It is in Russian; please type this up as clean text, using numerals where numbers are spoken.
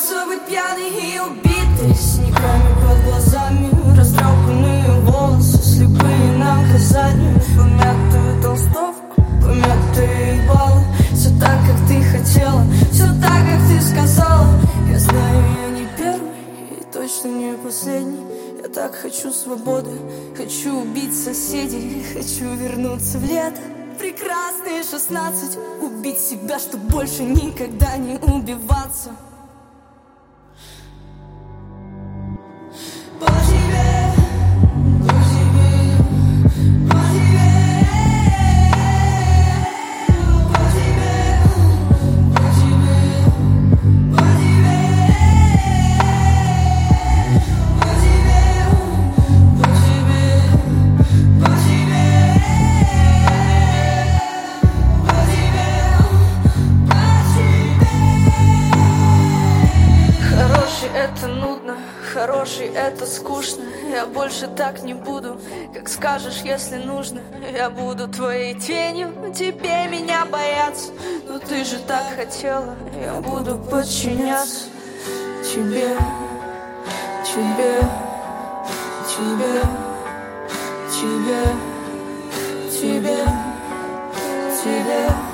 хочется быть пьяной и убитой, синяками под глазами, растрепанные волосы, слепые наказания, помятую толстовку, помятые баллы. Все так, как ты хотела, все так, как ты сказала. Я знаю, я не первый и точно не последний. Я так хочу свободы, хочу убить соседей, хочу вернуться в лето. Прекрасные 16, убить себя, чтоб больше никогда не убиваться. По тебе, по тебе, по тебе, по тебе, по тебе, по тебе, по тебе, по тебе, по тебе. Хороший это нудно, хороший это скучно. Я больше так не буду, как скажешь, если нужно. Я буду твоей тенью, тебе меня бояться. Но ты же так хотела, я буду подчиняться тебе, тебе, тебе, тебе, тебе, тебе.